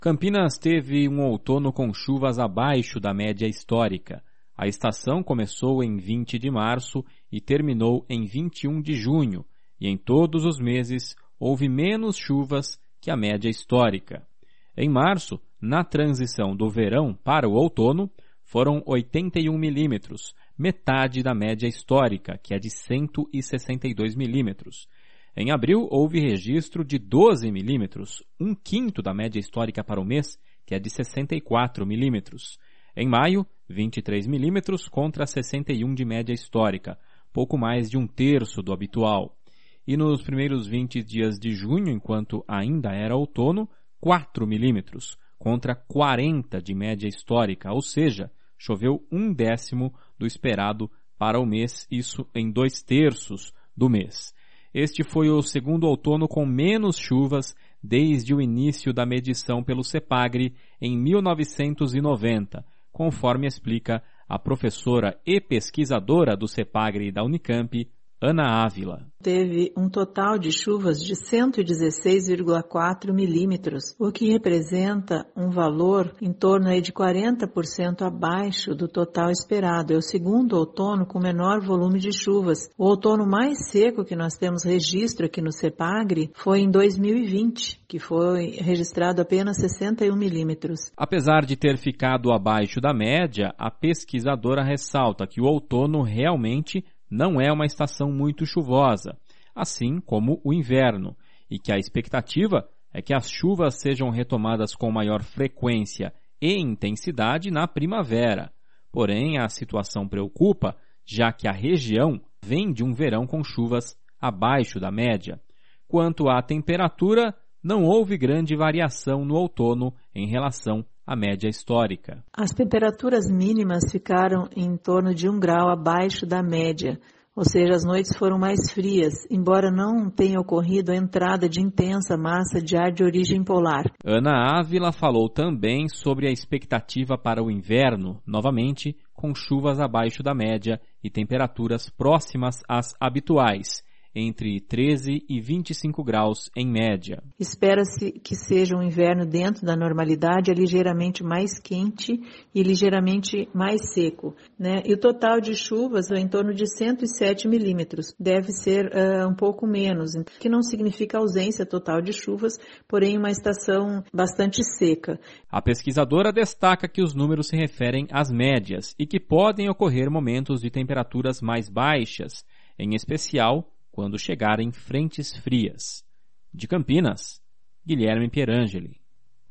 Campinas teve um outono com chuvas abaixo da média histórica. A estação começou em 20 de março e terminou em 21 de junho, e em todos os meses houve menos chuvas que a média histórica. Em março, na transição do verão para o outono, foram 81 milímetros, metade da média histórica, que é de 162 milímetros. Em abril, houve registro de 12 milímetros, um quinto da média histórica para o mês, que é de 64 milímetros. Em maio, 23 milímetros contra 61 de média histórica, pouco mais de um terço do habitual. E nos primeiros 20 dias de junho, enquanto ainda era outono, 4 milímetros contra 40 de média histórica, ou seja, choveu 1/10 do esperado para o mês, isso em 2/3 do mês. Este foi o segundo outono com menos chuvas desde o início da medição pelo CEPAGRE em 1990, conforme explica a professora e pesquisadora do CEPAGRE e da Unicamp, Ana Ávila. Teve um total de chuvas de 116,4 milímetros, o que representa um valor em torno de 40% abaixo do total esperado. É o segundo outono com menor volume de chuvas. O outono mais seco que nós temos registro aqui no CEPAGRE foi em 2020, que foi registrado apenas 61 milímetros. Apesar de ter ficado abaixo da média, a pesquisadora ressalta que o outono realmente não é uma estação muito chuvosa, assim como o inverno, e que a expectativa é que as chuvas sejam retomadas com maior frequência e intensidade na primavera. Porém, a situação preocupa, já que a região vem de um verão com chuvas abaixo da média. Quanto à temperatura, não houve grande variação no outono em relação à média histórica. As temperaturas mínimas ficaram em torno de 1 grau abaixo da média, ou seja, as noites foram mais frias, embora não tenha ocorrido a entrada de intensa massa de ar de origem polar. Ana Ávila falou também sobre a expectativa para o inverno, novamente com chuvas abaixo da média e temperaturas próximas às habituais, entre 13 e 25 graus em média. Espera-se que seja um inverno dentro da normalidade, ligeiramente mais quente e ligeiramente mais seco, né? E o total de chuvas é em torno de 107 milímetros. Deve ser um pouco menos, que não significa ausência total de chuvas, porém uma estação bastante seca. A pesquisadora destaca que os números se referem às médias e que podem ocorrer momentos de temperaturas mais baixas, em especial quando chegarem frentes frias. De Campinas, Guilherme Pierangeli.